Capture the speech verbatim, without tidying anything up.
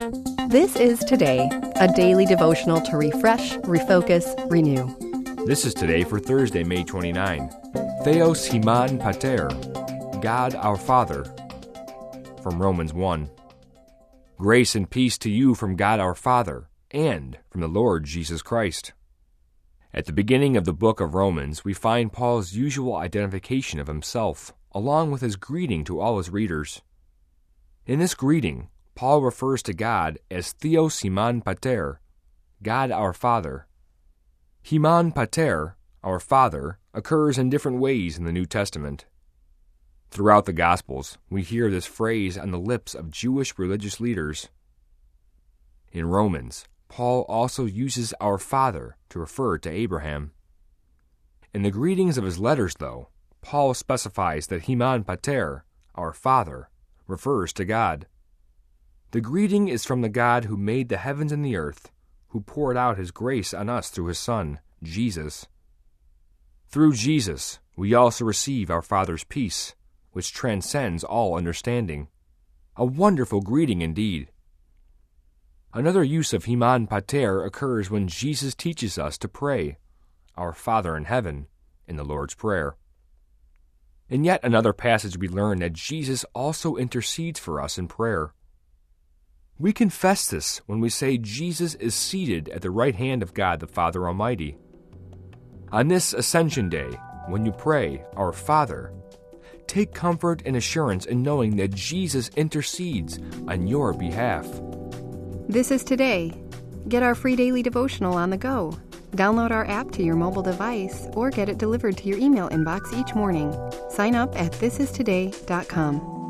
This is Today, a daily devotional to refresh, refocus, renew. This is Today for Thursday, May twenty-ninth. Theos Himon Pater, God our Father, from Romans one. Grace and peace to you from God our Father and from the Lord Jesus Christ. At the beginning of the book of Romans, we find Paul's usual identification of himself, along with his greeting to all his readers. In this greeting, Paul refers to God as Theos Himon Pater, God our Father. Himon Pater, our Father, occurs in different ways in the New Testament. Throughout the Gospels, we hear this phrase on the lips of Jewish religious leaders. In Romans, Paul also uses our Father to refer to Abraham. In the greetings of his letters, though, Paul specifies that Himon Pater, our Father, refers to God. The greeting is from the God who made the heavens and the earth, who poured out his grace on us through his Son, Jesus. Through Jesus, we also receive our Father's peace, which transcends all understanding. A wonderful greeting indeed. Another use of Himon Pater occurs when Jesus teaches us to pray, Our Father in heaven, in the Lord's Prayer. In yet another passage we learn that Jesus also intercedes for us in prayer. We confess this when we say Jesus is seated at the right hand of God the Father Almighty. On this Ascension Day, when you pray, Our Father, take comfort and assurance in knowing that Jesus intercedes on your behalf. This is Today. Get our free daily devotional on the go. Download our app to your mobile device or get it delivered to your email inbox each morning. Sign up at this is today dot com.